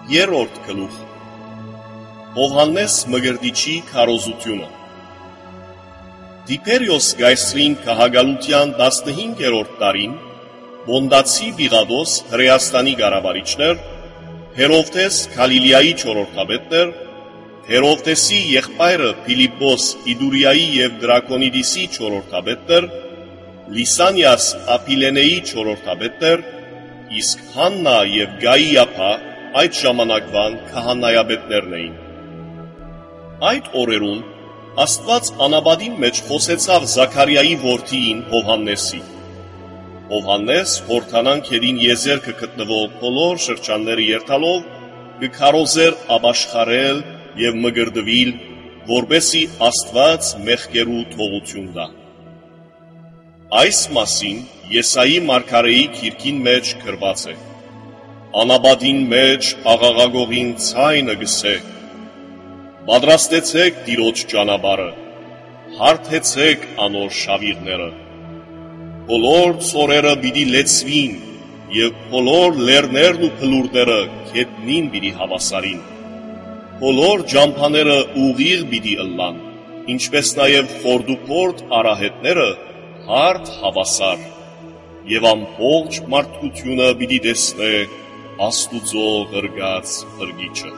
Երրորդ գլուխ Հովհաննես Մգրտիչի քարոզությունը Տիբերիոս Գայսրին քաղաքալության 15-րդ տարին Բոնդացի Բիղադոս Հրեաստանի ղարավարիչներ, Հերովդես Գալիլեայի չորրորդաբետներ, Հերովդեսի եղբայրը Փիլիպպոս Իդուրիայի և Դրակոնիդիսի չորրորդաբետներ, Լիսանիաս Ապիլենեի չորրորդաբետներ, իսկ Հաննա և Գայիապա այդ ժամանակվան քահանայաբետներն էին։ Այդ օրերուն Աստված անաբադին մեջ խոսեցավ Զաքարիայի որդիին Հովհաննեսի։ Հովհաննես հորդանան քերին եզերքը գտնվող բոլոր շրջանները երթալով կքարոզեր ապաշխարել և մգրդվիլ, որբեսի Աստված մեղքերու թողություն տա։ Այս մասին Եսայի մարգարեի գիրքին մեջ գրված է. Անաբադին մեջ աղաղագողին ցայնը գսե. Պատրաստեցեք Տիրոջ ճանապարհը, հարթեցեք անոր շավիղները։ Բոլոր ծորերը պիտի լեցվին, և բոլոր լեռներն ու փլուրները գետնին պիտի հավասարին։ Բոլոր ջամփաները ուղիղ պիտի ըլլան, ինչպես նաև խորդուփորդ արահետները հարթ հավասար, և ամբողջ մարդկությունը պիտի տեսնե Աստուծո ղրգած փրկիչը։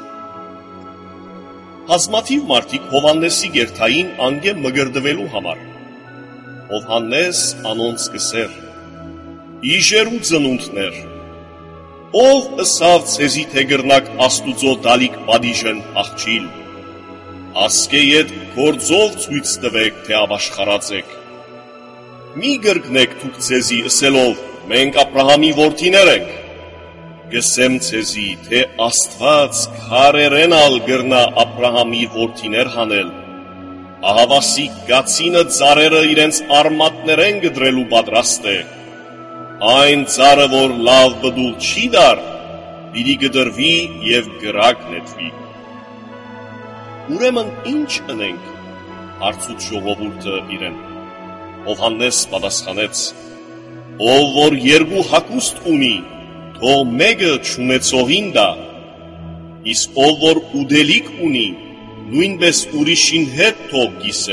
Բազմաթիվ մարդիկ Հովհաննեսի գերթային անգե մգրդվելու համար։ Հովհաննես անոնց գսեր. Իժերու ծնունդներ, ով ըսավ ցեզի թե գրնակ Աստուծո դալիք պատիժեն աղջիլ, ասկե ետ գործով ցույց տվեք, թե ապաշխարած եք։ Մի գրգնեք թուք ցեզի ըսելով, մենք Աբրահամի որդիներ ենք, գսեմ ցեզի, թե Աստված քարերենալ գրնա Աբրահամի որդիներ հանել, ահավասի գացինը ծառերը իրենց արմատներեն գդրելու պատրաստ է, այն ծառը, որ լավ բդուլ չի դար, պիտի գդրվի և գրակ նետվի։ Ուրեմն ինչ ընենք, հարցուց ժողովուրդը իրեն։ Հովհաննես պատասխանեց. ով որ երկու հագուստ ունի, թող մեկը չունեցողին տա, իսկ ով որ ուդելիք ունի, նույնպես ուրիշին հետ թող կիսե։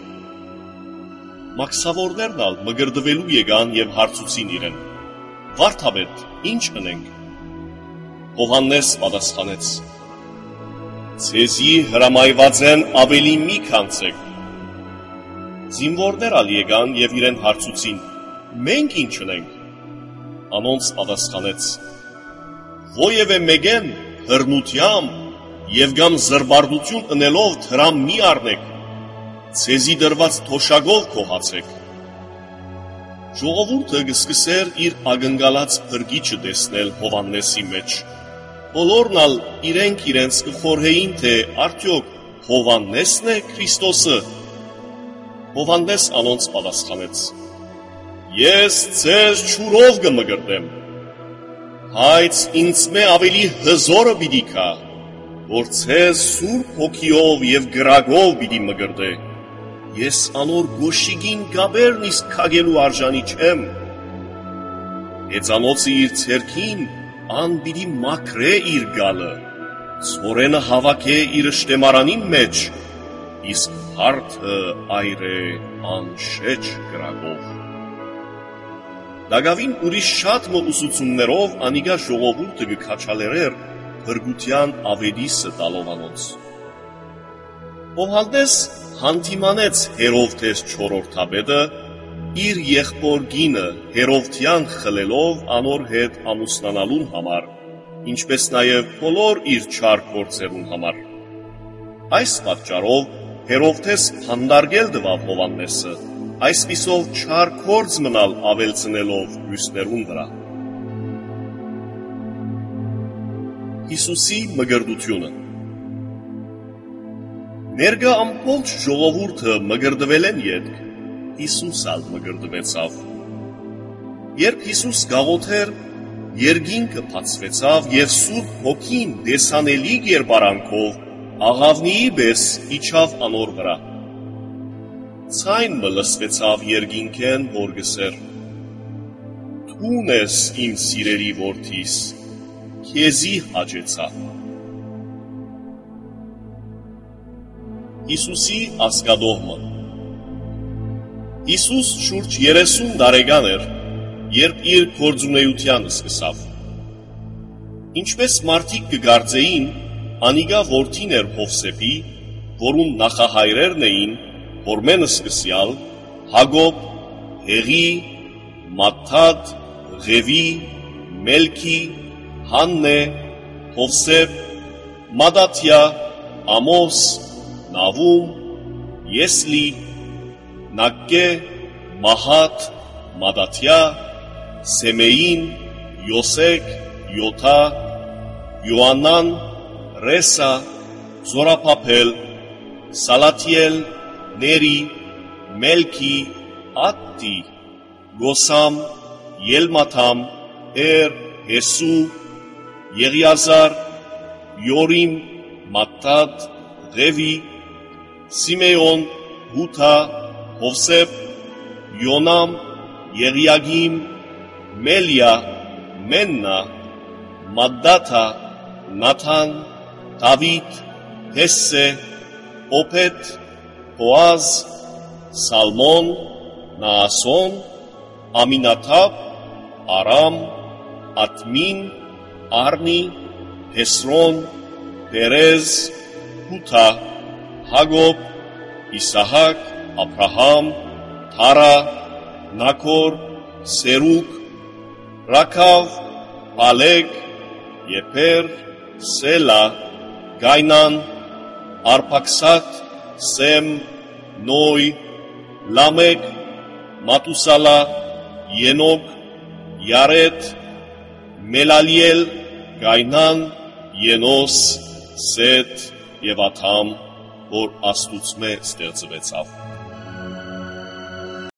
Մաքսավորներն ալ մգրդվելու եկան և հարցուցին իրեն. Վարդապետ, ինչ ընենք։ Հովհաննես պատասխանեց. Ցեզի հրամայված են ավելի մի քանցեք։ Զինվորներ ալ եկան և իրեն հարցուցին. մենք ինչ ընենք։ Անոնց պատասխանեց. Ովևէ մեկեն հռնությամբ և կամ զրբարդություն ընելով թրամ մի առնեք, ցեզի դրված թոշակով կոհացեք։ Ժողովուրդը կսկսեր իր ակնկալած փրկիչը տեսնել Հովհաննեսի մեջ։ Բոլորն ալ իրենք իրենց կխորհեին, թե արդյոք Հովհաննեսն է Քրիստոսը։ Հովհաննես անոնց պատասխանեց. Ես ձեզ ջուրով կմգրտեմ, հայց ինձմե ավելի հզորը պիտի գա, որ ձեզ Սուրբ Հոգիով և գրագով պիտի մգրտե։ Ես անոր գոշիկին գաբերն իսկ քագելու արժանի չեմ։ Հեծանոցը իր ցերքին ան պիտի մաքրե իր գալը, ցորենը հավաքե իր շտեմարանին մեջ, իսկ հարթը այրե անշեչ գրագով։ Դագավին ուրիշ շատ ուսուցումներով անիգա ժողովուրդը կքաչալերեր փրկության ավետիսը տալով անոնց։ Հովհաննես հանդիմանեց Հերովդես չորրորդաբետը իր եղբոր կինը Հերովդյան խլելով անոր հետ ամուսնանալուն համար, ինչպես նաև բոլոր իր չար գործերուն համար։ Այս պատճառով Հերովդես հանդարգել տվավ Հովհաննեսը, այսպիսով չար գործ մնալ ավելցնելով մյուսներուն վրա։ Հիսուսի մգրդությունը Ներկա ամբողջ ժողովուրդը մգրդվել են ետք, Հիսուս ալ մգրդվեցավ։ Երբ Հիսուս գաղութեր, երկինքը բացվեցավ և Սուրբ Հոգին տեսանելի կերպարանքով աղավնիի պես իջավ անոր վրա։ Ցայն մը լսվեցավ երկինքեն, որ գսեր. Դուն ես իմ սիրելի որդիս, քեզի հաճեցա։ Հիսուսի ասկադողմը։ Հիսուս շուրջ 30 տարեկան էր, երբ իր գործունեությանը սկսավ։ Ինչպես մարդիկ կգարձեին, անիգա որդին էր Հովսեփի, որուն նախահայրերն էին Հորմենը սկսյալ, Հակոբ, Հեղի, Մատթաթ, Ղևի, Մելքի, Հաննե, Հովսեփ, Մադաթյա, Ամոս, Նավում, Եսլի, Նագկե, Մահաթ, Մադաթյա, Սեմեին, Յոսեկ, Յոթա, Յոանան, Ռեսա, Զորափափել, Սալաթիել, Ների, Մելքի, Ատտի, Գոսամ, Ելմաթամ, Հեսու, Եղիազար, Յորիմ, Մատթաթ, Ղևի, Սիմեոն, Հութա, Հովսեփ, Յոնամ, Եղիագիմ, Մելիա, Մեննա, Մադդաթա, Նաթան, Դավիթ, Հեսե, Օփետ, Բոազ, Սալմոն, Նաասոն, Ամինաթափ, Արամ, Ատմին, Արնի, Հեսրոն, Պերեզ, Հութա, Հակոբ, Իսահակ, Աբրահամ, Թարա, Նաքոր, Սերուկ, Ռաքավ, Փալեգ, Եփեր, Սելա, Գայնան, Արփաքսաթ, Սեմ, Նոյ, Լամեկ, Մատուսալա, Ենոք, Յարեդ, Մելալիել, Գայնան, Ենոս, Սեթ եւ Աթամ, որ Աստուծմե ստեղծվեցավ։